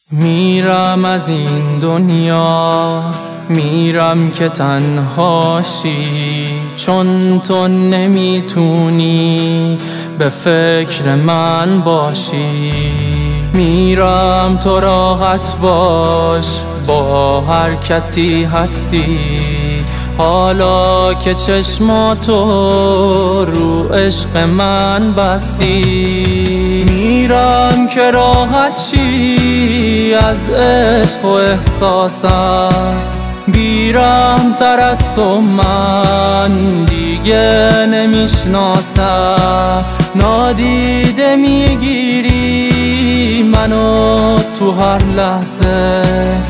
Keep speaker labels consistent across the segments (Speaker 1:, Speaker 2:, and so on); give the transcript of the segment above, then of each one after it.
Speaker 1: میرم از این دنیا، میرم که تنهاشی، چون تو نمیتونی به فکر من باشی. میرم تو راحت باش، با هر کسی هستی، حالا که چشماتو رو عشق من بستی. میرم که راحت شی از عشق و احساسم، بیرم تر از تو من دیگه نمیشناسم. نادیده میگیری منو تو هر لحظه،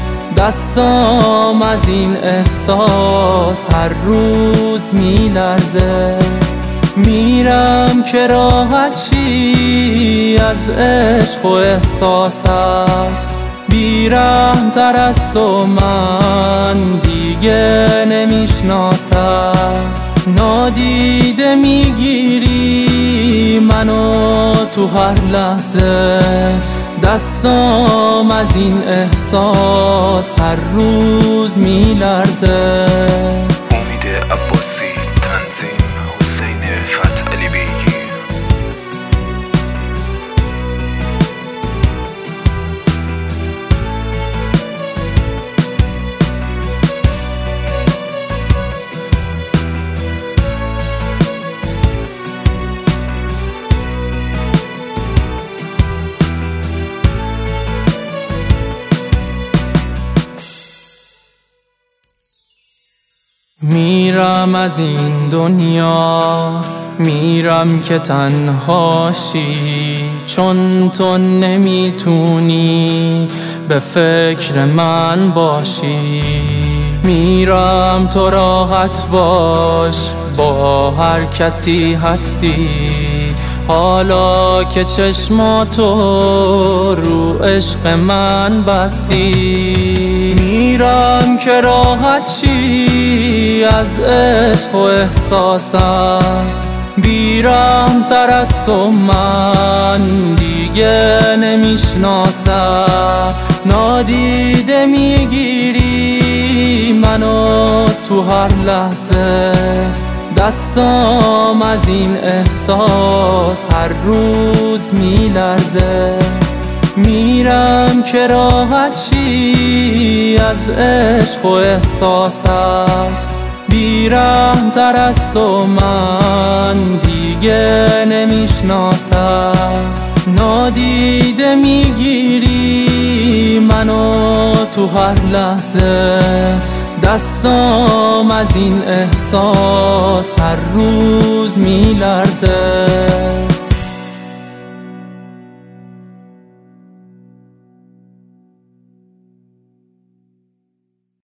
Speaker 1: دستام از این احساس هر روز میلرزه. میرم که راحت شی از عشق و احساسم، بیرحم تر از تو من دیگه نمیشناسم. نادیده میگیری منو تو هر لحظه، دستام از این احساس هر روز میلرزه.
Speaker 2: امید عباسی، تنظیم حسین فتحعلی بیگی.
Speaker 1: میرم از این دنیا، میرم که تنهاشی، چون تو نمیتونی به فکر من باشی. میرم تو راحت باش، با هر کسی هستی، حالا که چشماتو رو عشق من بستی. میرم که راحت شی از عشق و احساسم، بیرحم تر از تو من دیگه نمیشناسم. نادیده میگیری منو تو هر لحظه، دستام از این احساس هر روز میلرزه. میرم که راحت شی از عشق و احساسم، بیرحم تر از تو من دیگه نمیشناسم. نادیده میگیری منو تو هر لحظه، دستام از این احساس هر روز میلرزه.